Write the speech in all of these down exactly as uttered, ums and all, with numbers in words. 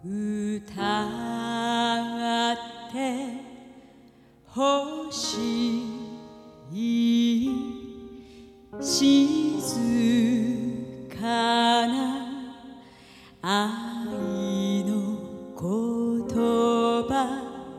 歌ってほしい静かな愛の言葉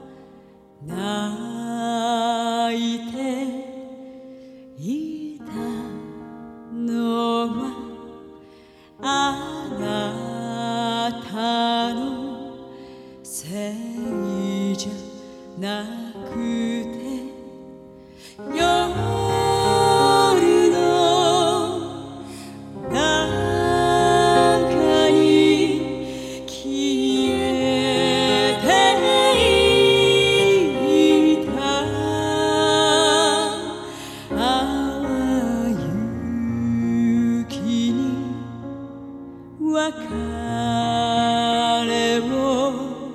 泣いていたのはあなたのせいじゃなくて夜の中に消えていた淡雪に別れを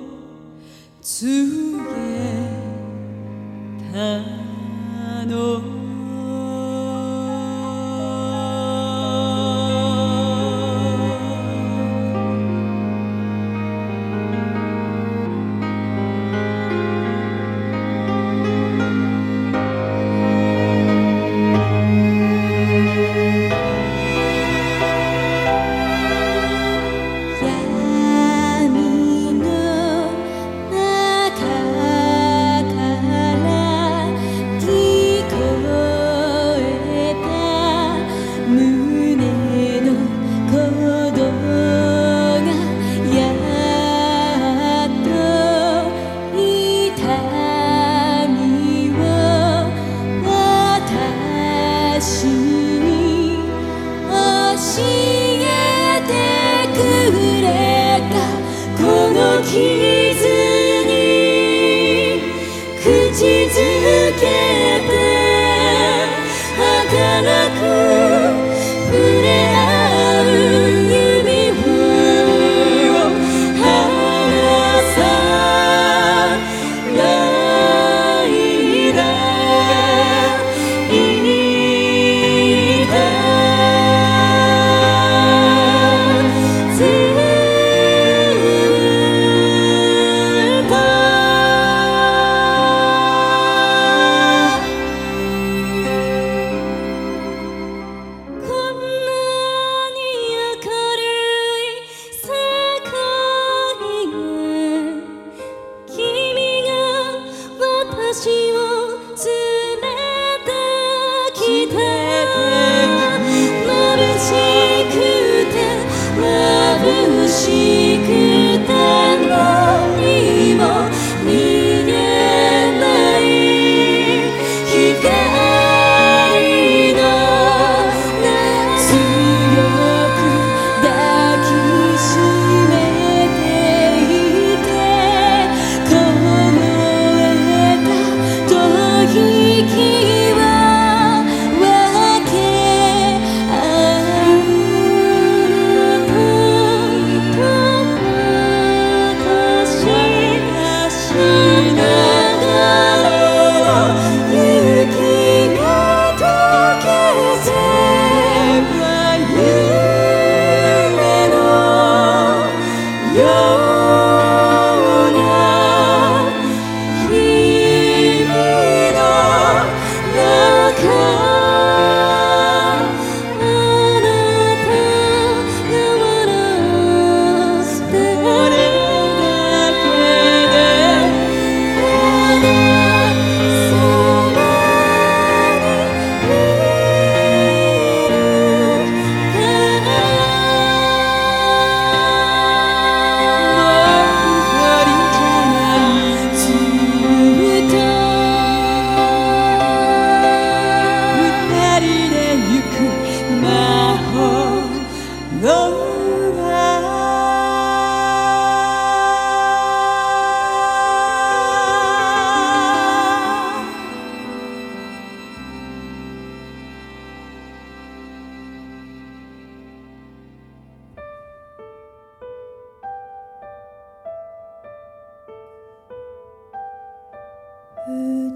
告げたの傷に口づけて儚く触れ合う指を離さないでいた私を連れてきて眩しくて眩しくて何も見えない光の強く抱きしめていて凍えた息は分け合う私しながらの雪が溶けて夢のような日々 歌